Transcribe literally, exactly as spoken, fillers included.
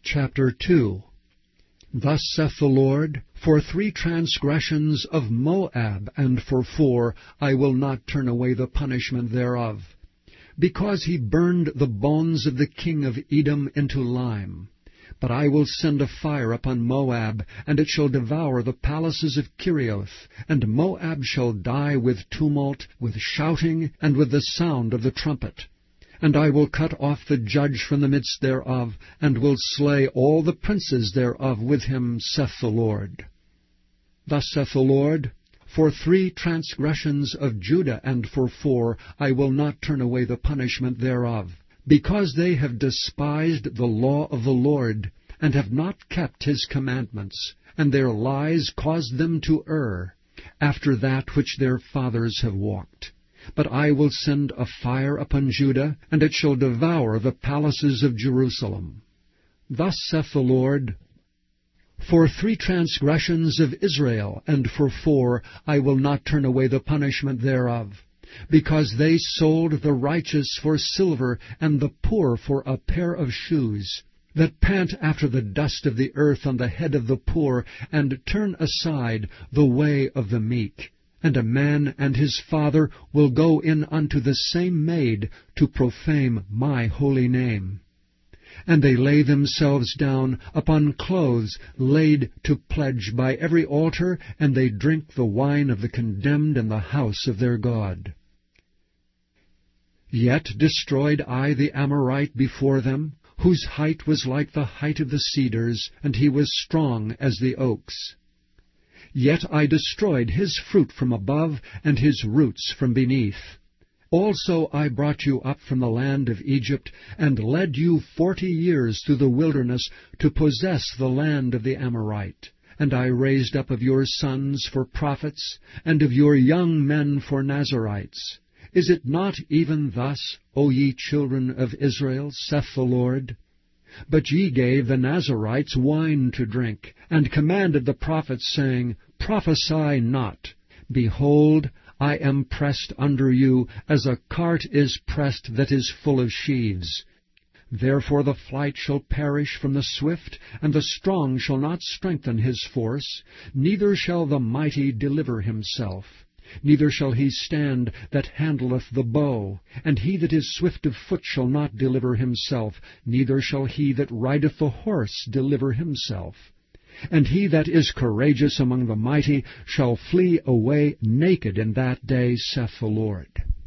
Chapter two. Thus saith the Lord, For three transgressions of Moab, and for four, I will not turn away the punishment thereof. Because he burned the bones of the king of Edom into lime. But I will send a fire upon Moab, and it shall devour the palaces of Kerioth, and Moab shall die with tumult, with shouting, and with the sound of the trumpet. And I will cut off the judge from the midst thereof, and will slay all the princes thereof with him, saith the Lord. Thus saith the Lord, For three transgressions of Judah, and for four, I will not turn away the punishment thereof. Because they have despised the law of the Lord, and have not kept his commandments, and their lies caused them to err, after that which their fathers have walked. But I will send a fire upon Judah, and it shall devour the palaces of Jerusalem. Thus saith the Lord, For three transgressions of Israel, and for four, I will not turn away the punishment thereof. Because they sold the righteous for silver, and the poor for a pair of shoes, that pant after the dust of the earth on the head of the poor, and turn aside the way of the meek. And a man and his father will go in unto the same maid, to profane my holy name. And they lay themselves down upon clothes laid to pledge by every altar, and they drink the wine of the condemned in the house of their God. Yet destroyed I the Amorite before them, whose height was like the height of the cedars, and he was strong as the oaks. Yet I destroyed his fruit from above, and his roots from beneath. Also I brought you up from the land of Egypt, and led you forty years through the wilderness, to possess the land of the Amorite. And I raised up of your sons for prophets, and of your young men for Nazarites. Is it not even thus, O ye children of Israel, saith the Lord? But ye gave the Nazarites wine to drink, and commanded the prophets, saying, Prophesy not. Behold, I am pressed under you, as a cart is pressed that is full of sheaves. Therefore the flight shall perish from the swift, and the strong shall not strengthen his force, neither shall the mighty deliver himself. Neither shall he stand that handleth the bow, and he that is swift of foot shall not deliver himself, neither shall he that rideth the horse deliver himself. And he that is courageous among the mighty shall flee away naked in that day, saith the Lord.